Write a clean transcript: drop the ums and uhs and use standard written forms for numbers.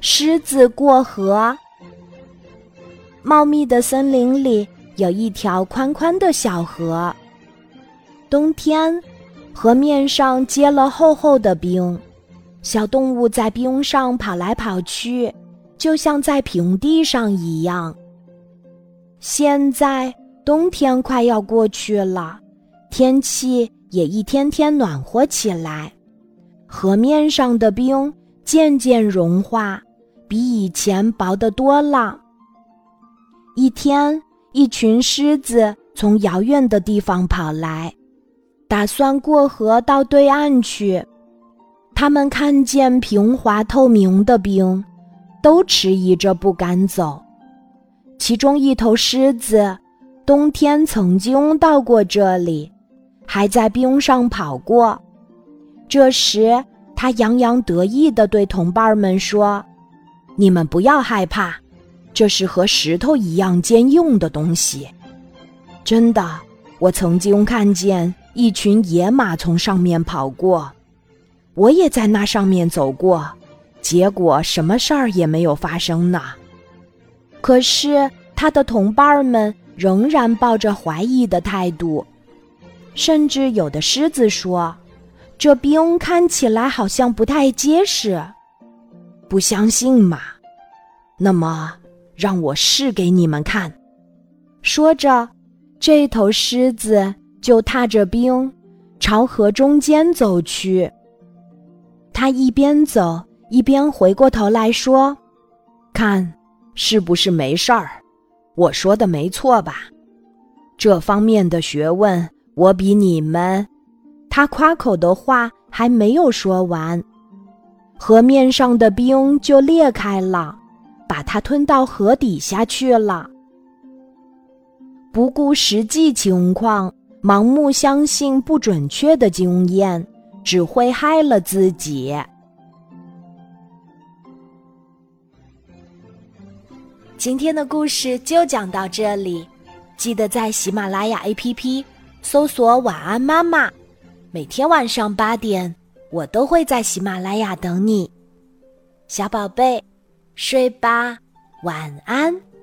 狮子过河。茂密的森林里有一条宽宽的小河，冬天，河面上结了厚厚的冰，小动物在冰上跑来跑去，就像在平地上一样。现在冬天快要过去了，天气也一天天暖和起来，河面上的冰渐渐融化，比以前薄得多了。一天，一群狮子从遥远的地方跑来，打算过河到对岸去。他们看见平滑透明的冰，都迟疑着不敢走。其中一头狮子冬天曾经到过这里，还在冰上跑过。这时他洋洋得意地对同伴们说：“你们不要害怕，这是和石头一样坚硬的东西。真的，我曾经看见一群野马从上面跑过，我也在那上面走过，结果什么事儿也没有发生呢。”可是他的同伴们仍然抱着怀疑的态度，甚至有的狮子说：“这冰看起来好像不太结实，不相信嘛？那么让我试给你们看。”说着，这头狮子就踏着冰朝河中间走去。他一边走一边回过头来说：“看，是不是没事儿？我说的没错吧？这方面的学问我比你们……”他夸口的话还没有说完，河面上的冰就裂开了，把它吞到河底下去了。不顾实际情况，盲目相信不准确的经验，只会害了自己。今天的故事就讲到这里，记得在喜马拉雅 APP 搜索晚安妈妈，每天晚上8点，我都会在喜马拉雅等你。小宝贝，睡吧，晚安。